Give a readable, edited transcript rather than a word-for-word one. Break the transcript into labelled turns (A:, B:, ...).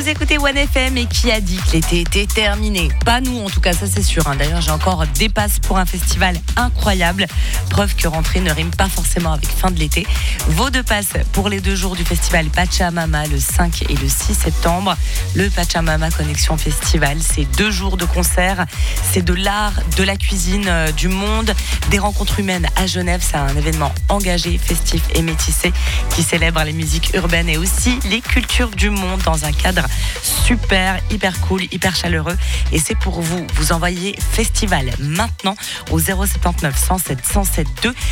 A: écoutez OneFM et qui a dit que l'été était terminé? Pas nous, en tout cas, ça c'est sûr. D'ailleurs, j'ai encore des passes pour un festival incroyable. Preuve que rentrée ne rime pas forcément avec fin de l'été. Vos 2 passes pour les 2 jours du festival Pachamama le 5 et le 6 septembre. Le Pachamama Connexion Festival, c'est 2 jours de concert. C'est de l'art, de la cuisine, du monde, des rencontres humaines à Genève. C'est un événement engagé, festif et métissé qui célèbre les musiques urbaines et aussi les cultures du monde dans un cadre super, hyper cool, hyper chaleureux. Et c'est pour vous. Vous envoyez festival maintenant au 079 107 107 2.